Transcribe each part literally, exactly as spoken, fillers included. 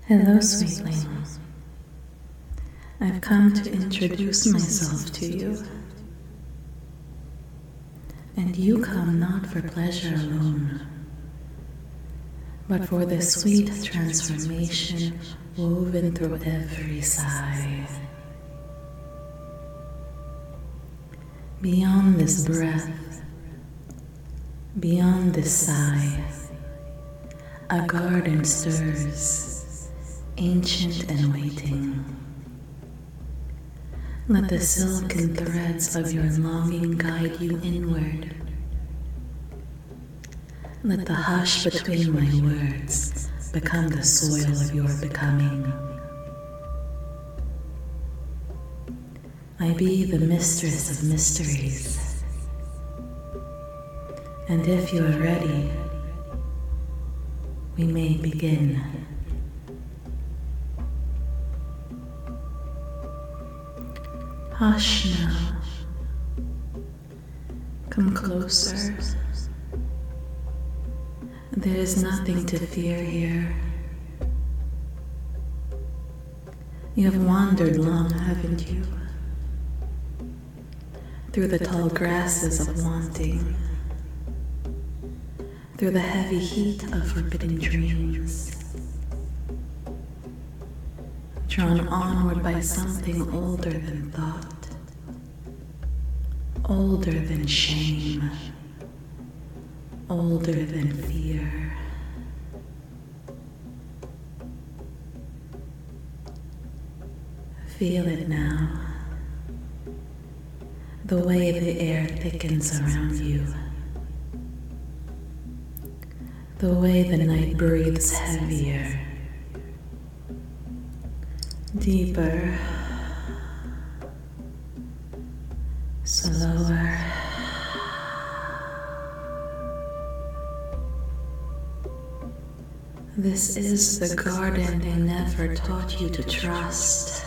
Hello, sweetling. I've come to introduce myself to you. And you come not for pleasure alone, but for the sweet transformation woven through every sigh. Beyond this breath, beyond this sigh, a garden stirs, ancient and waiting. Let the silken threads of your longing guide you inward. Let the hush between my words become the soil of your becoming. I be the mistress of mysteries. And if you are ready, we may begin. Hush now. Come closer. There is nothing to fear here. You have wandered long, haven't you? Through the tall grasses of wanting, through the heavy heat of forbidden dreams, drawn onward by something older than thought, older than shame, older than fear. Feel it now, the way the air thickens around you, the way the night breathes heavier, deeper, slower. This is the garden they never taught you to trust.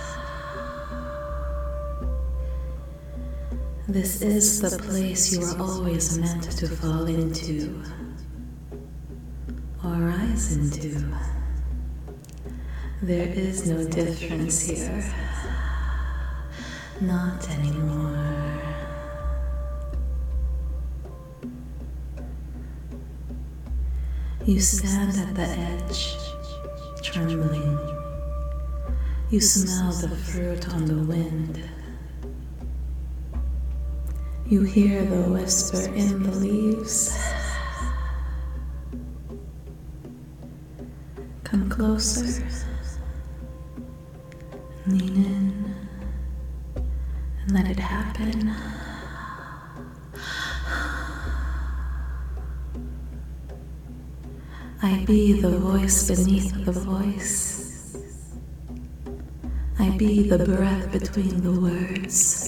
This is the place you were always meant to fall into, or rise into. There is no difference here, not anymore. You stand at the edge, trembling. You smell the fruit on the wind. You hear the whisper in the leaves. Come closer. Lean in and let it happen. I be the voice beneath the voice. I be the breath between the words.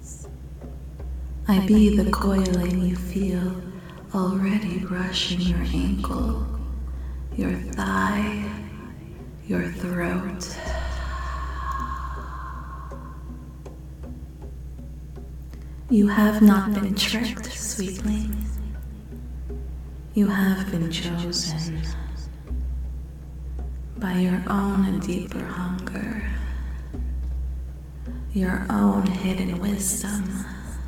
I be the coiling you feel already brushing your ankle, your thigh, your throat. You have not been tricked, sweetling. You have been chosen by your own deeper hunger, your own hidden wisdom,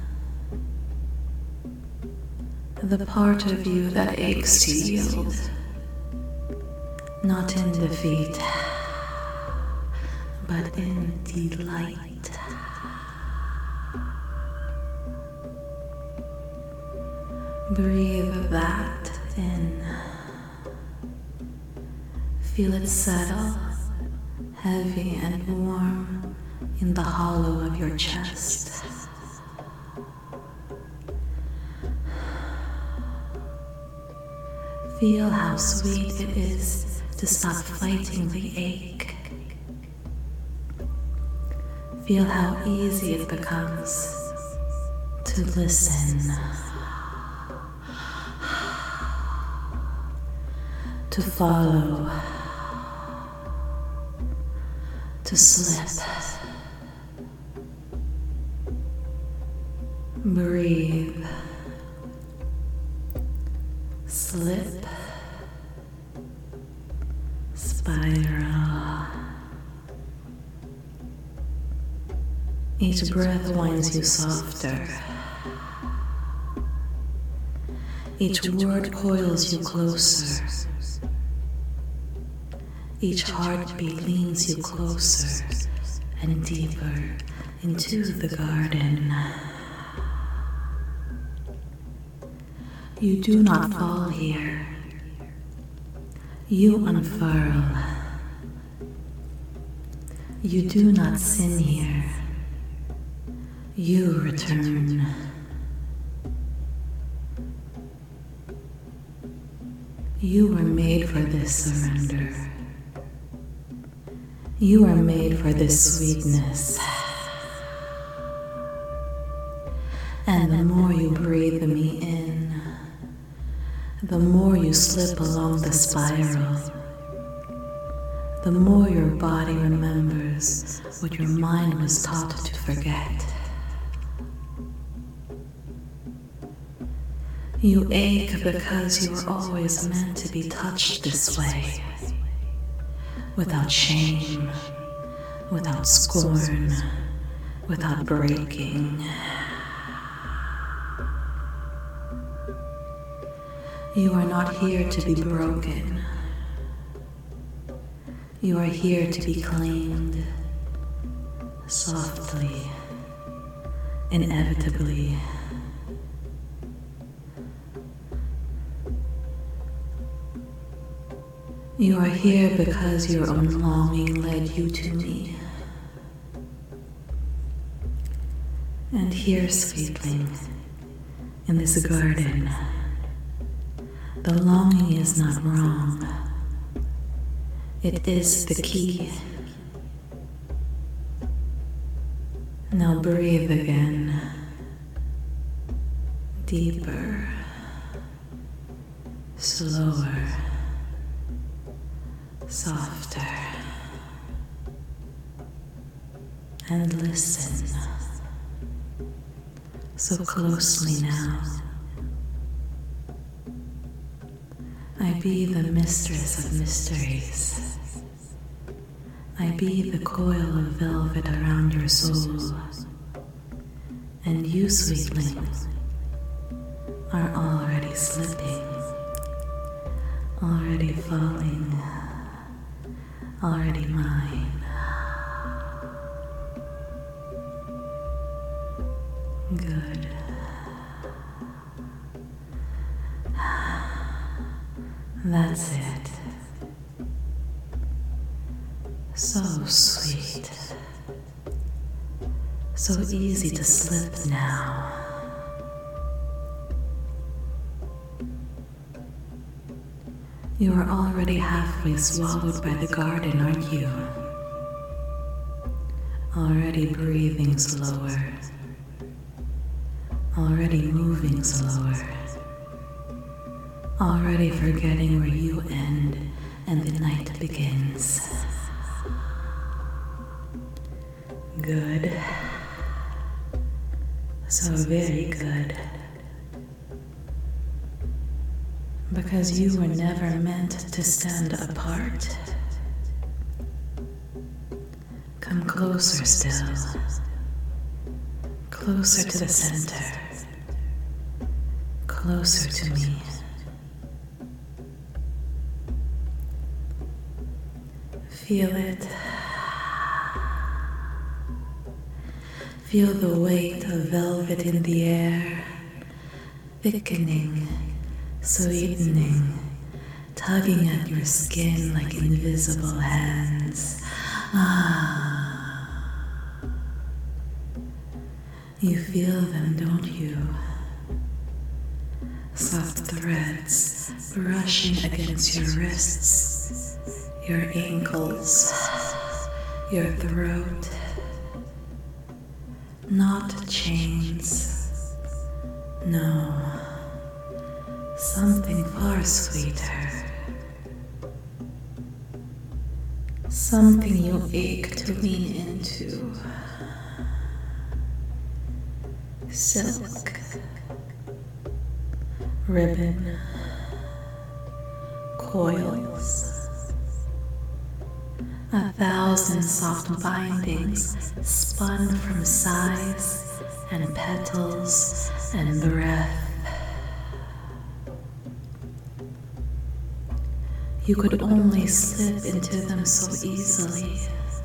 the part of you that aches to yield, not in defeat, but in delight. Breathe that in. Feel it settle, heavy and warm, in the hollow of your chest. Feel how sweet it is to stop fighting the ache. Feel how easy it becomes to listen, to follow, to slip. Breathe. Slip. Spiral. Each breath winds you softer. Each word coils you closer. Each heartbeat leans you closer and deeper into the garden. You do not fall here. You unfurl. You do not sin here. You return. You were made for this surrender. You are made for this sweetness. And the more you breathe me in, the more you slip along the spiral, the more your body remembers what your mind was taught to forget. You ache because you were always meant to be touched this way, without shame, without scorn, without breaking. You are not here to be broken. You are here to be claimed, softly, inevitably. You are here because your own longing led you to me. And here, sweetling, in this garden, the longing is not wrong. It is the key. Now breathe again, deeper, slower, softer, and listen so closely now. I be the mistress of mysteries. I be the coil of velvet around your soul, and you, sweetling, are already slipping, already falling, already mine. Good. That's it. So sweet. So easy to slip now. You are already halfway swallowed by the garden, aren't you? Already breathing slower. Already moving slower. Already forgetting where you end and the night begins. Good. So very good. Because you were never meant to stand apart. Come closer still. Closer to the center. Closer to me. Feel it. Feel the weight of velvet in the air, thickening, sweetening, tugging at your skin like invisible hands. Ah. You feel them, don't you? Soft threads brushing against your wrists, your ankles, your throat. Not chains. No. Something far sweeter. Something you ache to lean into. Silk. Ribbon. Coils. A thousand soft bindings spun from sighs and petals and breath. You could only slip into them so easily.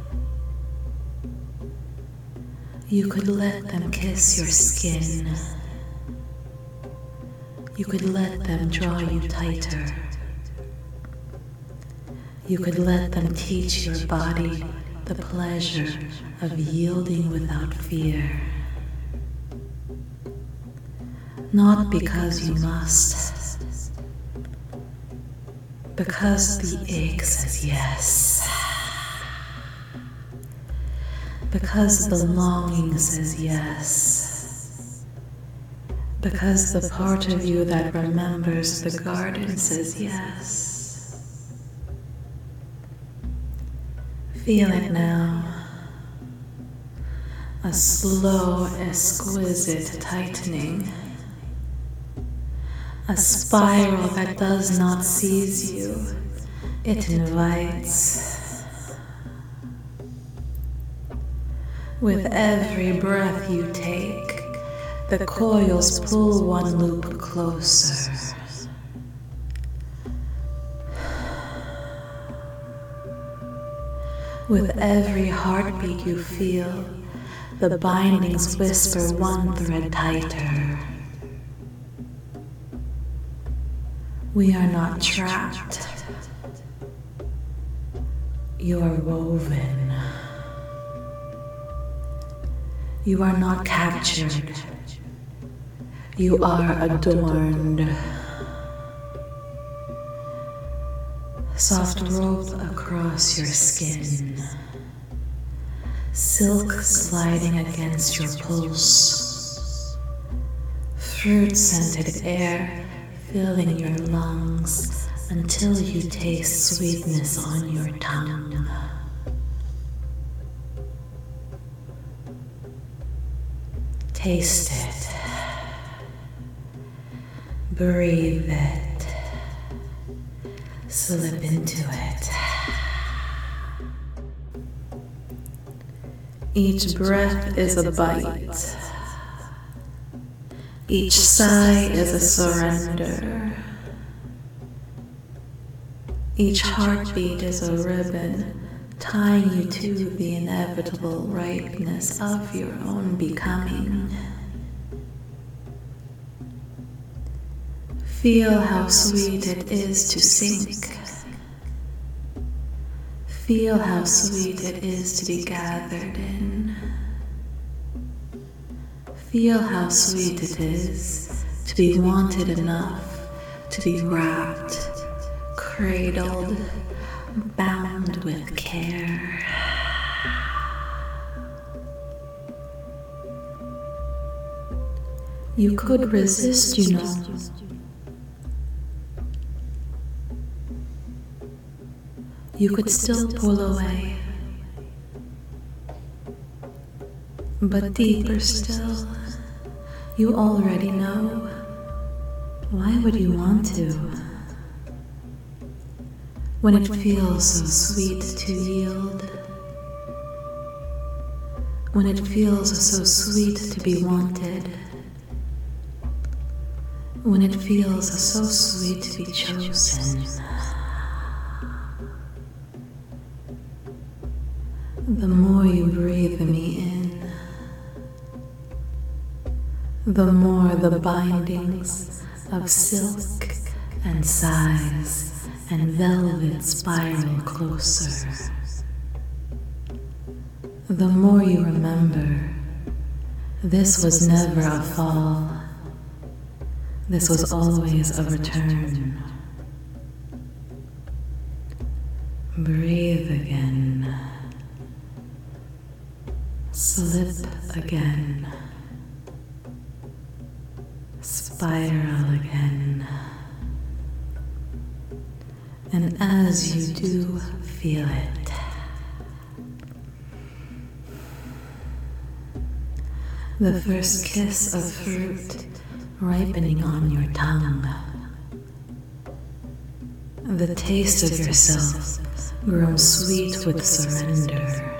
You could let them kiss your skin. You could let them draw you tighter. You could let them teach your body the pleasure of yielding without fear. Not because you must, because the ache says yes. Because the longing says yes. Because the part of you that remembers the garden says yes. Feel it now. A slow, exquisite tightening. A spiral that does not seize you. It invites. With every breath you take, the coils pull one loop closer. With every heartbeat you feel, the bindings whisper one thread tighter. We are not trapped. You are woven. You are not captured. You are adorned. Soft rope across your skin. Silk sliding against your pulse. Fruit-scented air filling your lungs until you taste sweetness on your tongue. Taste it. Breathe it. Slip into it. Each breath is a bite. Each sigh is a surrender. Each heartbeat is a ribbon tying you to the inevitable ripeness of your own becoming. Feel how sweet it is to sink. Feel how sweet it is to be gathered in. Feel how sweet it is to be wanted enough to be wrapped, cradled, bound with care. You could resist, you know. You could still pull away. But deeper still, you already know. Why would you want to? When it feels so sweet to yield. When it feels so sweet to be wanted. When it feels so sweet to be chosen. The more you breathe me in, the more the bindings of silk and sighs and velvet spiral closer. The more you remember, this was never a fall. This was always a return. Breathe again. Slip again. Spiral again. And as you do, feel it. The first kiss of fruit ripening on your tongue. The taste of yourself grown sweet with surrender.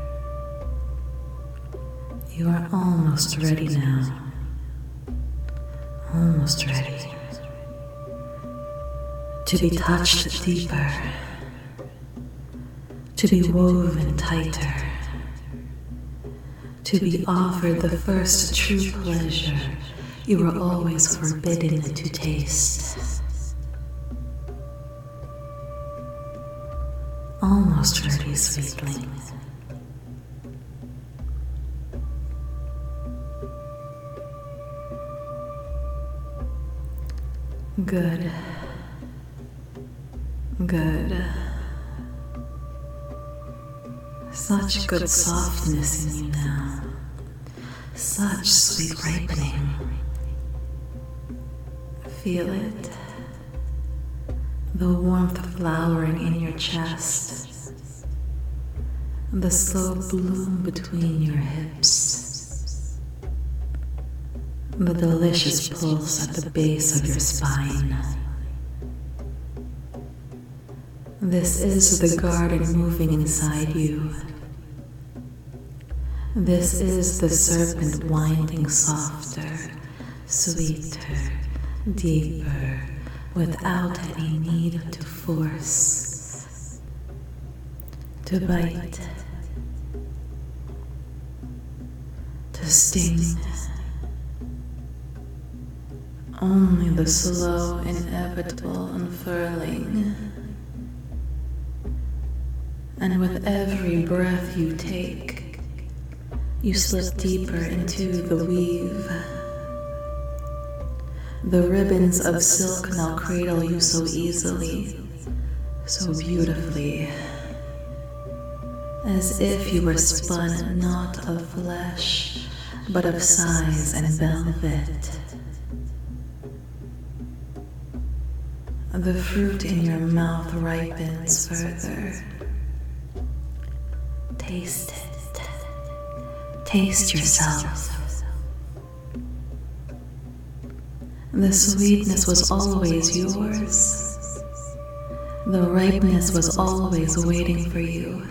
You are almost ready now, almost ready to be touched deeper, to be woven tighter, to be offered the first true pleasure you were always forbidden to taste. Almost ready, sweetling. Good. Good. Such good softness in you now. Such sweet ripening. Feel it. The warmth flowering in your chest. The slow bloom between your hips. The delicious pulse at the base of your spine. This is the garden moving inside you. This is the serpent winding softer, sweeter, deeper, without any need to force, to bite, to sting. Only the slow, inevitable unfurling. And with every breath you take, you slip deeper into the weave. The ribbons of silk now cradle you so easily, so beautifully, as if you were spun not of flesh, but of size and velvet. The fruit in your mouth ripens further. Taste it. Taste yourself. The sweetness was always yours. The ripeness was always waiting for you.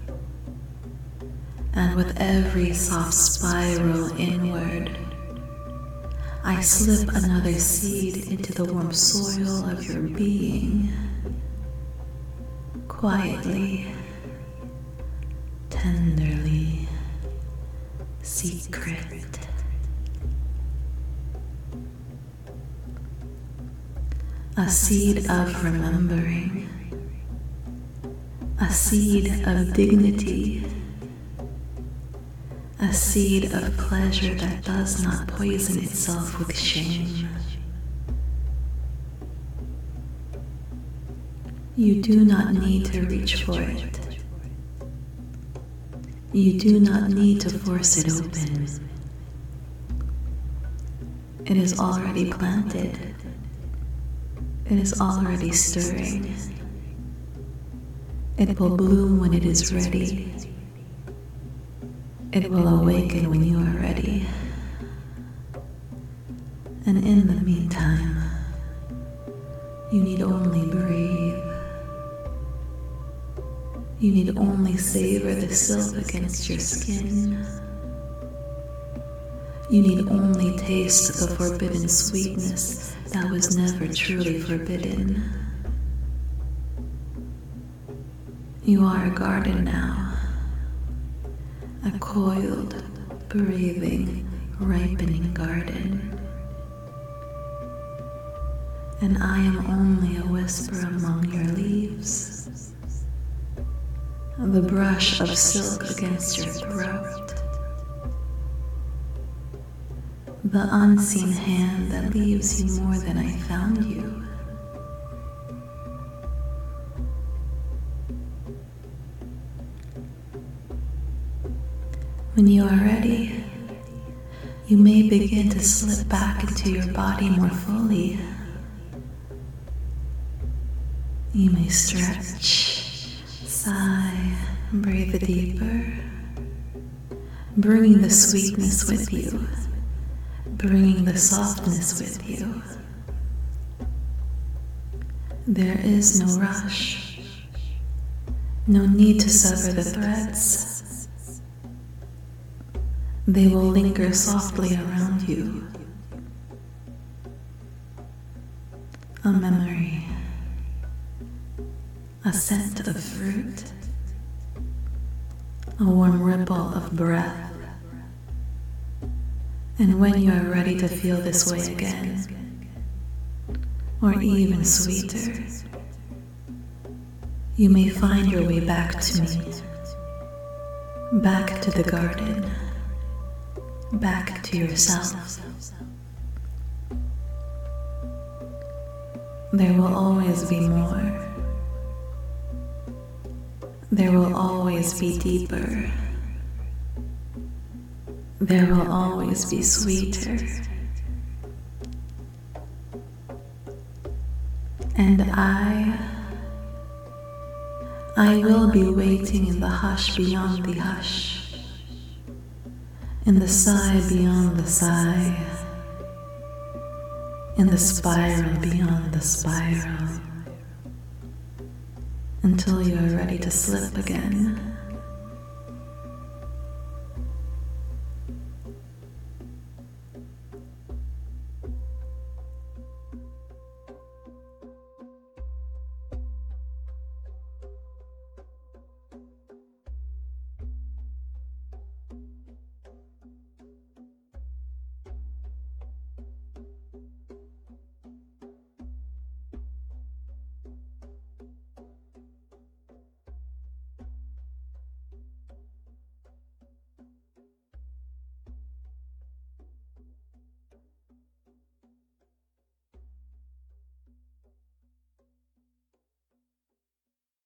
And with every soft spiral inward, I slip another seed into the warm soil of your being. Quietly, tenderly, secret. A seed of remembering, a seed of dignity, a seed of pleasure that does not poison itself with shame. You do not need to reach for it. You do not need to force it open. It is already planted. It is already stirring. It will bloom when it is ready. It will awaken when you are ready. And in the meantime, you need only breathe. You need only savor the silk against your skin. You need only taste the forbidden sweetness that was never truly forbidden. You are a garden now, a coiled, breathing, ripening garden. And I am only a whisper among your leaves, the brush of silk against your throat, the unseen hand that leaves you more than I found you. When you are ready, you may begin to slip back into your body more fully. You may stretch, sigh, breathe deeper, bringing the sweetness with you, bringing the softness with you. There is no rush. No need to sever the threads. They will linger softly around you. A memory, a scent of fruit, a warm ripple of breath. And when you are ready to feel this way again, or even sweeter, you may find your way back to me, back to the garden, back to yourself. There will always be more. There will always be deeper. There will always be sweeter. And I, I will be waiting in the hush beyond the hush, in the sigh beyond the sigh, in the spiral beyond the spiral, until you are ready to slip again.